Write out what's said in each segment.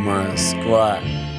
Москва.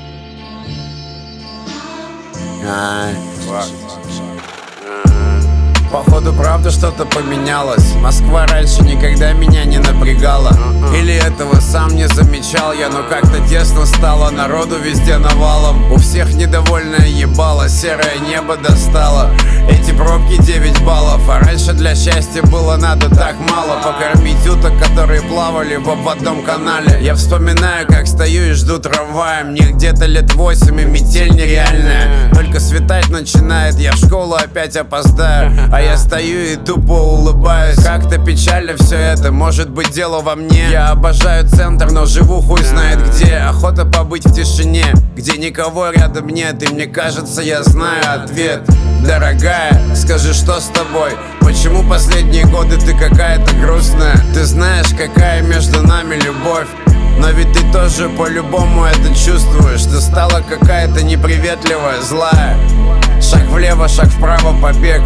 Походу, правда, что-то поменялось. Москва раньше никогда меня не напрягала. Или этого сам не замечал я, но как-то тесно стало, народу везде навалом. У всех недовольное ебало, серое небо достало. Эти пробки 9 баллов, а раньше для счастья было надо так мало. Покормить уток, которые плавали в обводном канале. Я вспоминаю, как стою и жду трамвая. Мне где-то лет 8 и метель нереальная. Только светать начинает, я в школу опять опоздаю. А я стою и тупо улыбаюсь. Как-то печально все это, может быть дело во мне. Я обожаю центр, но живу хуй знает где. Охота побыть в тишине, где никого рядом нет. И мне кажется, я знаю ответ. Дорогая, скажи, что с тобой? Почему последние годы ты какая-то грустная? Ты знаешь, какая между нами любовь. Но ведь ты тоже по-любому это чувствуешь. Ты стала какая-то неприветливая, злая. Шаг влево, шаг вправо, побег.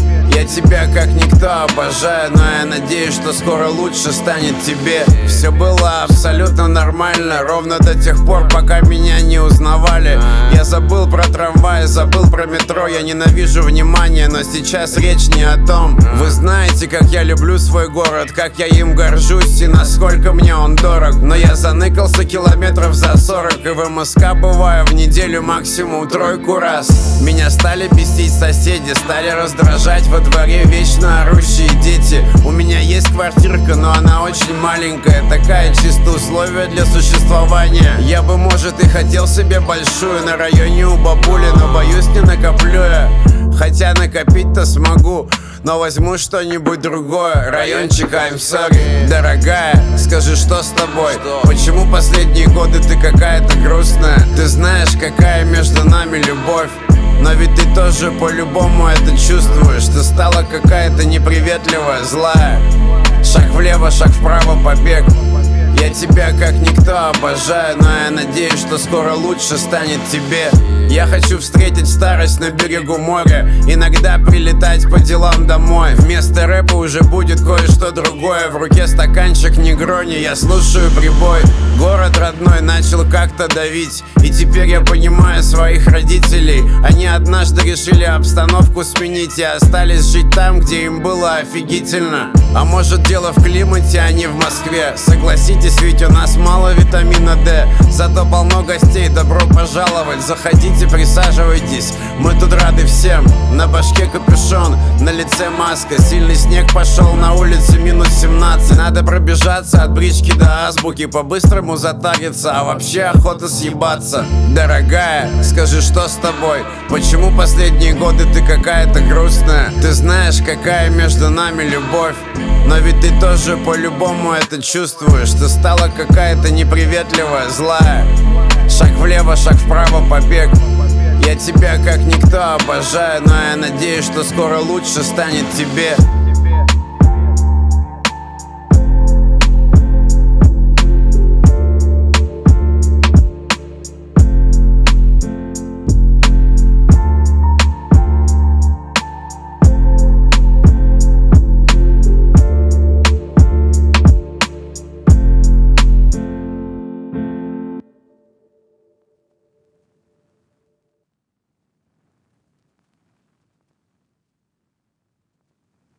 Я тебя как никто обожаю, но я надеюсь, что скоро лучше станет тебе. Все было абсолютно нормально, ровно до тех пор, пока меня не узнавали. Я забыл про трамвай, забыл про метро. Я ненавижу внимание, но сейчас речь не о том. Вы знаете, как я люблю свой город, как я им горжусь и насколько мне он дорог. Но я заныкался километров за 40, и в МСК бываю в неделю максимум 3 раз. Меня стали бесить соседи, стали раздражать во дворе вечно орущие дети. У меня есть квартирка, но она очень маленькая. Такая чисто условия для существования. Я бы, может, и хотел себе большую на районе у бабули, но боюсь, не накоплю я. Хотя накопить-то смогу, но возьму что-нибудь другое. Райончик, I'm sorry. Дорогая, скажи, что с тобой? Почему последние годы ты какая-то грустная? Ты знаешь, какая между нами любовь. Но ведь ты тоже по-любому это чувствуешь. Ты стала какая-то неприветливая, злая. Шаг влево, шаг вправо, побег. Я тебя как никто обожаю, но я надеюсь, что скоро лучше станет тебе. Я хочу встретить старость на берегу моря, иногда прилетать по делам домой. Вместо рэпа уже будет кое-что другое. В руке стаканчик негрони, я слушаю прибой. Город родной начал как-то давить, и теперь я понимаю своих родителей. Они однажды решили обстановку сменить и остались жить там, где им было офигительно. А может, дело в климате, а не в Москве. Согласитесь, ведь у нас мало витамина D. Зато полно гостей, добро пожаловать. Заходите, присаживайтесь, мы тут рады всем. На башке капюшон, на лице маска. Сильный снег пошел, на улице минус 17. Надо пробежаться от брички до азбуки, по-быстрому затариться, а вообще охота съебаться. Дорогая, скажи, что с тобой? Почему последние годы ты какая-то грустная? Ты знаешь, какая между нами любовь. Но ведь ты тоже по-любому это чувствуешь. Ты стала какая-то неприветливая, злая. Шаг влево, шаг вправо, побег. Я тебя как никто обожаю, но я надеюсь, что скоро лучше станет тебе.